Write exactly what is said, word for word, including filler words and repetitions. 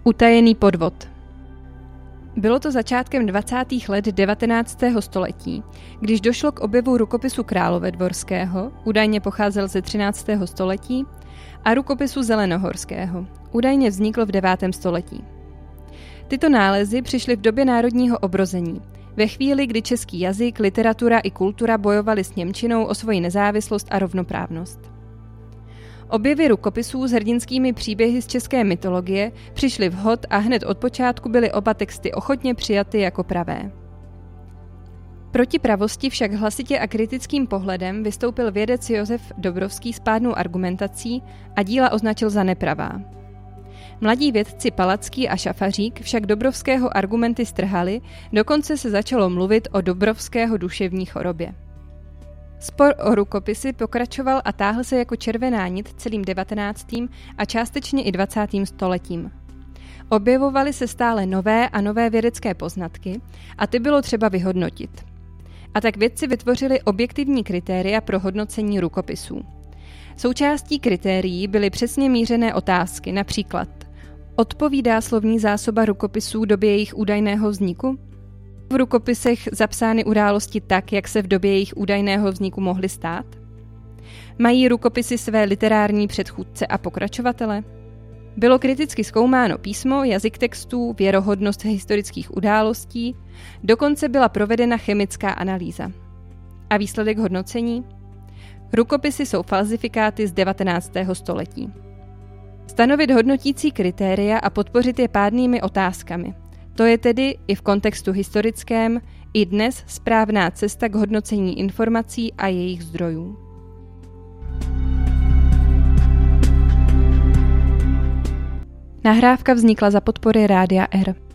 Utajený podvod. Bylo to začátkem dvacátých let devatenáctého století, když došlo k objevu rukopisu Královédvorského, údajně pocházel ze třináctého století, a rukopisu Zelenohorského, údajně vznikl v devátém století. Tyto nálezy přišly v době národního obrození, ve chvíli, kdy český jazyk, literatura i kultura bojovali s němčinou o svoji nezávislost a rovnoprávnost. Objevy rukopisů s hrdinskými příběhy z české mytologie přišly vhod a hned od počátku byly oba texty ochotně přijaty jako pravé. Proti pravosti však hlasitě a kritickým pohledem vystoupil vědec Josef Dobrovský s pádnou argumentací a díla označil za nepravá. Mladí vědci Palacký a Šafařík však Dobrovského argumenty strhali, dokonce se začalo mluvit o Dobrovského duševní chorobě. Spor o rukopisy pokračoval a táhl se jako červená nit celým devatenáctým a částečně i dvacátým stoletím. Objevovaly se stále nové a nové vědecké poznatky a ty bylo třeba vyhodnotit. A tak vědci vytvořili objektivní kritéria pro hodnocení rukopisů. Součástí kritérií byly přesně mířené otázky, například odpovídá slovní zásoba rukopisů době jejich údajného vzniku? V rukopisech zapsány události tak, jak se v době jejich údajného vzniku mohly stát? Mají rukopisy své literární předchůdce a pokračovatele? Bylo kriticky zkoumáno písmo, jazyk textů, věrohodnost historických událostí, dokonce byla provedena chemická analýza. A výsledek hodnocení? Rukopisy jsou falzifikáty z devatenáctého století. Stanovit hodnotící kritéria a podpořit je pádnými otázkami. To je tedy i v kontextu historickém i dnes správná cesta k hodnocení informací a jejich zdrojů. Nahrávka vznikla za podpory Rádia R.